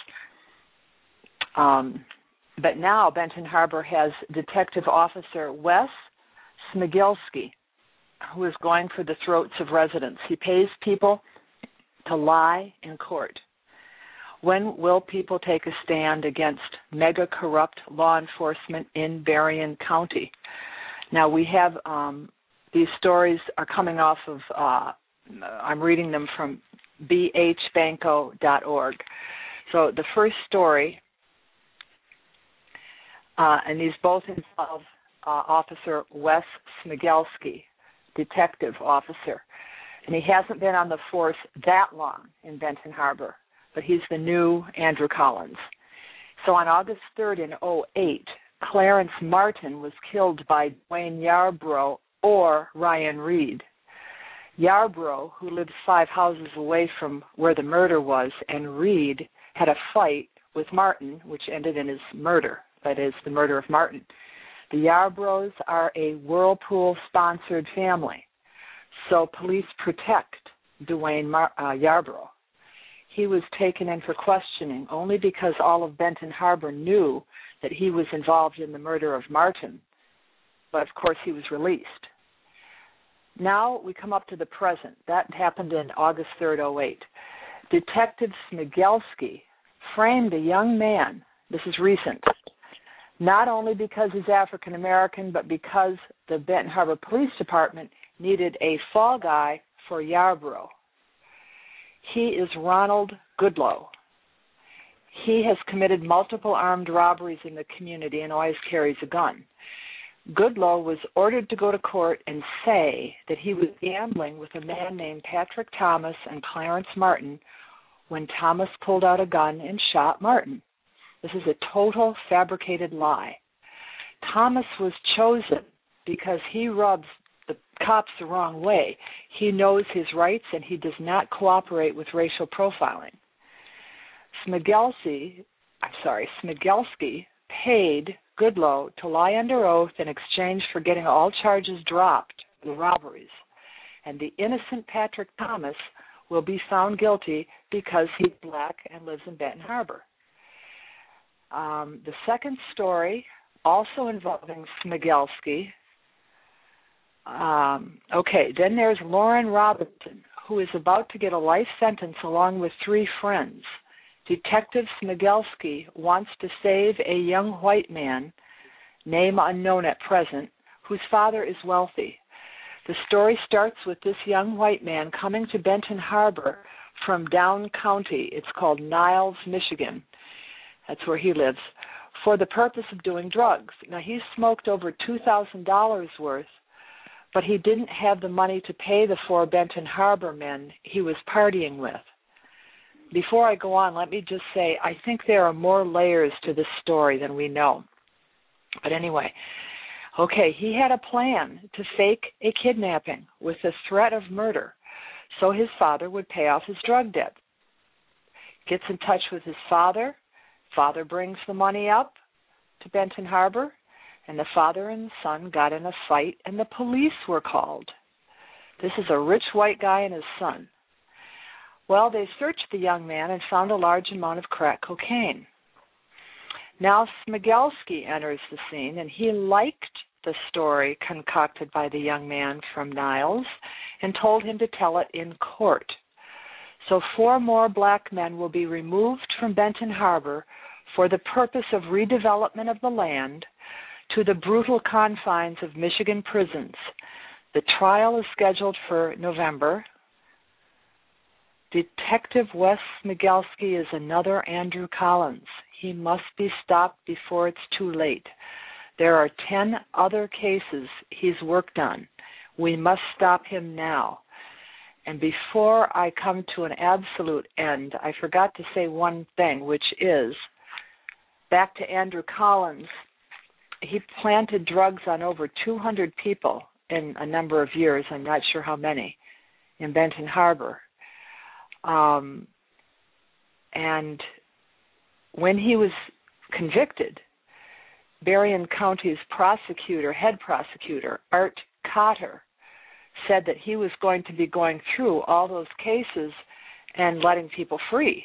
But now Benton Harbor has Detective Officer Wes Smigilski, who is going for the throats of residents. He pays people to lie in court? When will people take a stand against mega corrupt law enforcement in Berrien County? Now, we have these stories are coming off of, I'm reading them from bhbanco.org. So the first story, and these both involve Officer Wes Smigelski, detective officer. And he hasn't been on the force that long in Benton Harbor, but he's the new Andrew Collins. So on August 3rd in 2008, Clarence Martin was killed by Dwayne Yarbrough or Ryan Reed. Yarbrough, who lived 5 houses away from where the murder was, and Reed had a fight with Martin, which ended in his murder, that is, the murder of Martin. The Yarbroughs are a Whirlpool-sponsored family, so police protect Dwayne Yarbrough. He was taken in for questioning only because all of Benton Harbor knew that he was involved in the murder of Martin, but of course he was released. Now we come up to the present. That happened in August 3rd, 2008. Detective Smigelski framed a young man, this is recent, not only because he's African American, but because the Benton Harbor Police Department needed a fall guy for Yarbrough. He is Ronald Goodloe. He has committed multiple armed robberies in the community and always carries a gun. Goodloe was ordered to go to court and say that he was gambling with a man named Patrick Thomas and Clarence Martin when Thomas pulled out a gun and shot Martin. This is a total fabricated lie. Thomas was chosen because he rubs the cops the wrong way. He knows his rights and he does not cooperate with racial profiling. Smigelski paid Goodloe to lie under oath in exchange for getting all charges dropped for the robberies. And the innocent Patrick Thomas will be found guilty because he's black and lives in Benton Harbor. The second story, also involving Smigelski. Then there's Lauren Robinson, who is about to get a life sentence along with 3 friends. Detective Smigelski wants to save a young white man, name unknown at present, whose father is wealthy. The story starts with this young white man coming to Benton Harbor from down county. It's called Niles, Michigan. That's where he lives, for the purpose of doing drugs. Now, he smoked over $2,000 worth, but he didn't have the money to pay the 4 Benton Harbor men he was partying with. Before I go on, let me just say I think there are more layers to this story than we know. But anyway, he had a plan to fake a kidnapping with the threat of murder so his father would pay off his drug debt. Gets in touch with his father. Father brings the money up to Benton Harbor, and the father and son got in a fight, and the police were called. This is a rich white guy and his son. Well, they searched the young man and found a large amount of crack cocaine. Now Smigelski enters the scene, and he liked the story concocted by the young man from Niles and told him to tell it in court. So 4 more black men will be removed from Benton Harbor for the purpose of redevelopment of the land to the brutal confines of Michigan prisons. The trial is scheduled for November. Detective Wes Smigelski is another Andrew Collins. He must be stopped before it's too late. There are 10 other cases he's worked on. We must stop him now. And before I come to an absolute end, I forgot to say one thing, which is, back to Andrew Collins, he planted drugs on over 200 people in a number of years, I'm not sure how many, in Benton Harbor. And when he was convicted, Berrien County's head prosecutor, Art Cotter, said that he was going to be going through all those cases and letting people free.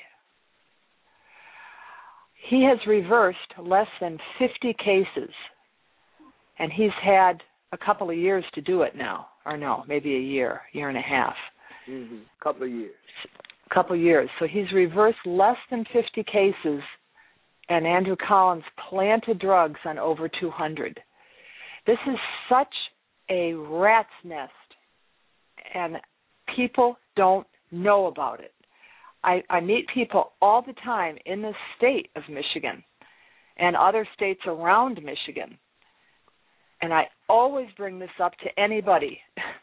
He has reversed less than 50 cases, and he's had a couple of years to do it now, or no, maybe a year and a half. Couple of years. couple years. So he's reversed less than 50 cases, and Andrew Collins planted drugs on over 200. This is such a rat's nest, and people don't know about it. I meet people all the time in the state of Michigan and other states around Michigan, and I always bring this up to anybody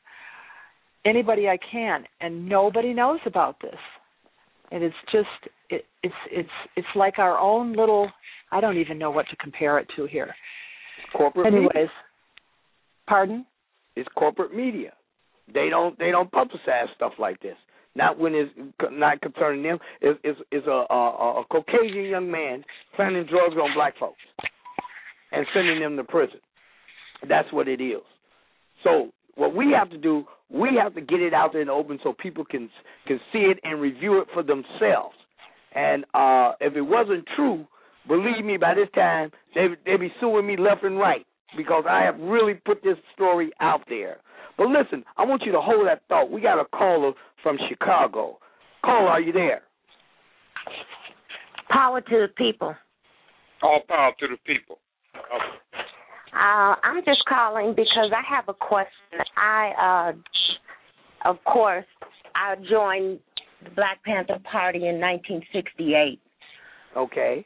I can, and nobody knows about this. And it's just it's like our own little, I don't even know what to compare it to here. Corporate Anyways, media. Pardon? It's corporate media. They don't publicize stuff like this. Not when it's not concerning them. It's a Caucasian young man planting drugs on black folks and sending them to prison. That's what it is. So what we have to do, we have to get it out there in the open so people can see it and review it for themselves. And if it wasn't true, believe me, by this time they'd be suing me left and right because I have really put this story out there. But listen, I want you to hold that thought. We got a caller from Chicago. Caller, are you there? Power to the people. All power to the people. Okay. I'm just calling because I have a question. Of course, I joined the Black Panther Party in 1968. Okay.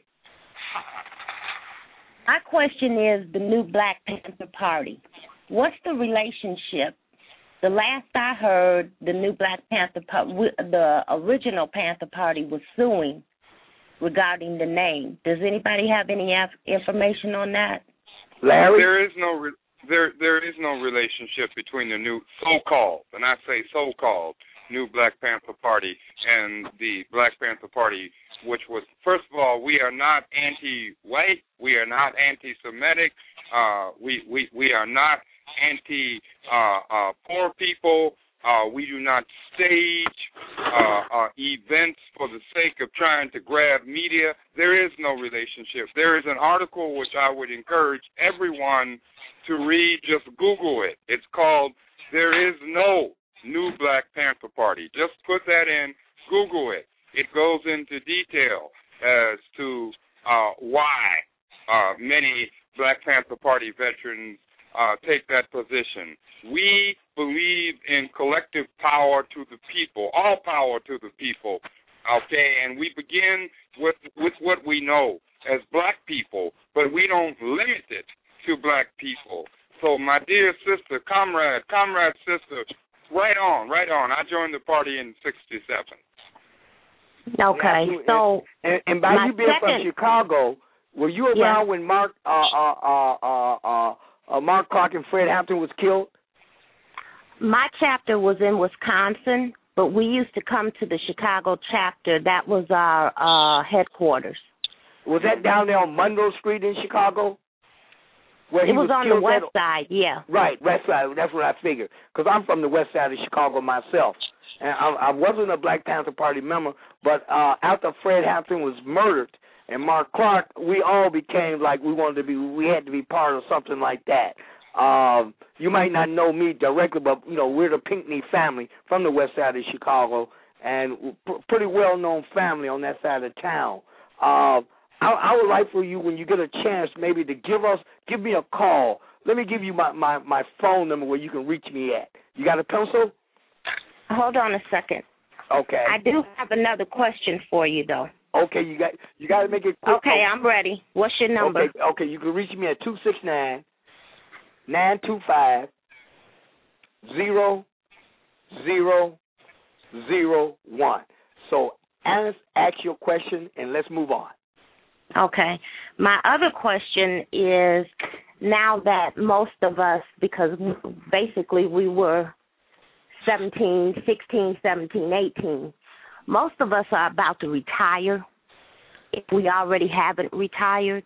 My question is the new Black Panther Party. What's the relationship? The last I heard, the new Black Panther Party, the original Panther Party was suing regarding the name. Does anybody have any information on that? Larry? There is no relationship between the new so-called, and I say so-called, new Black Panther Party and the Black Panther Party, which was, first of all, we are not anti-white, we are not anti-Semitic, we are not anti-poor people. We do not stage events for the sake of trying to grab media. There is no relationship. There is an article which I would encourage everyone to read. Just Google it. It's called "There Is No New Black Panther Party." Just put that in, Google it. It goes into detail as to why many Black Panther Party veterans take that position. We believe in collective power to the people, all power to the people, okay? And we begin with what we know as black people, but we don't limit it to black people. So my dear sister, comrade sister, right on. I joined the party in 1967. Okay, so... And by you being from Chicago, were you around when Mark Clark and Fred Hampton was killed? My chapter was in Wisconsin, but we used to come to the Chicago chapter. That was our headquarters. Was that down there on Monroe Street in Chicago? Where it was on the west side, yeah. Right, west side. That's what I figured. Because I'm from the west side of Chicago myself. And I wasn't a Black Panther Party member, but after Fred Hampton was murdered and Mark Clark, we all became like we had to be part of something like that. You might not know me directly, but, we're the Pinckney family from the west side of Chicago, and pretty well-known family on that side of town. I would like for you, when you get a chance, maybe to give me a call. Let me give you my phone number where you can reach me at. You got a pencil? Hold on a second. Okay. I do have another question for you, though. Okay, you got to make it quick. Okay, I'm ready. What's your number? Okay, you can reach me at 269-925-0001. So ask your question, and let's move on. Okay. My other question is, now that most of us, because basically we were 16, 17, 18, most of us are about to retire if we already haven't retired.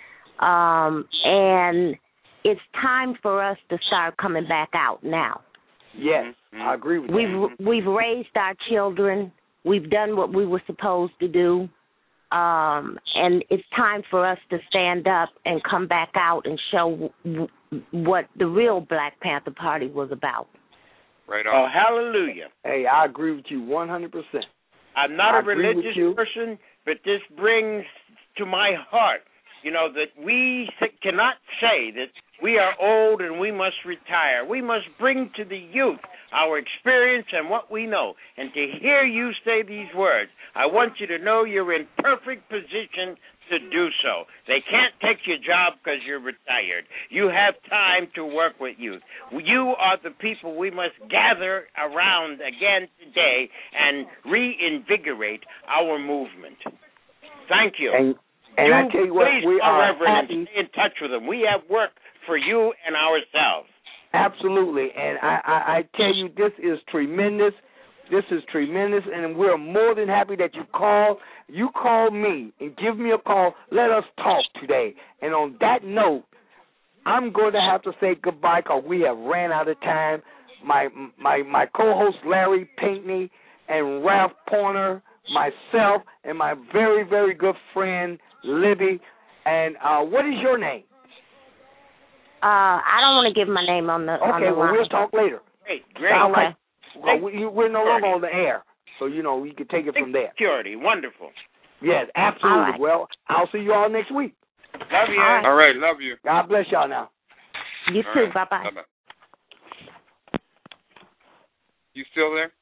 And it's time for us to start coming back out now. Yes, I agree with you. We've raised our children. We've done what we were supposed to do. And it's time for us to stand up and come back out and show what the real Black Panther Party was about. Right on. Oh, hallelujah. Hey, I agree with you 100%. I'm not a religious person, but this brings to my heart, that we cannot say that we are old and we must retire. We must bring to the youth our experience and what we know. And to hear you say these words, I want you to know you're in perfect position to do so. They can't take your job because you're retired. You have time to work with youth. You are the people we must gather around again today and reinvigorate our movement. Thank you. And I tell you what, we are happy. Stay in touch with them. We have work for you and ourselves. Absolutely. And I tell you, this is tremendous. This is tremendous, and we're more than happy that you call. You call me and give me a call. Let us talk today. And on that note, I'm going to have to say goodbye because we have ran out of time. My co-host Larry Pinckney and Ralph Pointer, myself, and my very, very good friend Libby. And what is your name? I don't want to give my name on the Okay, well, we'll talk later. Great. Okay. We're no longer on the air, so, we can take it from there. Security, wonderful. Yes, absolutely. Right. Well, I'll see you all next week. Love you. All right, love you. God bless y'all now. You too. Bye-bye. Bye-bye. You still there?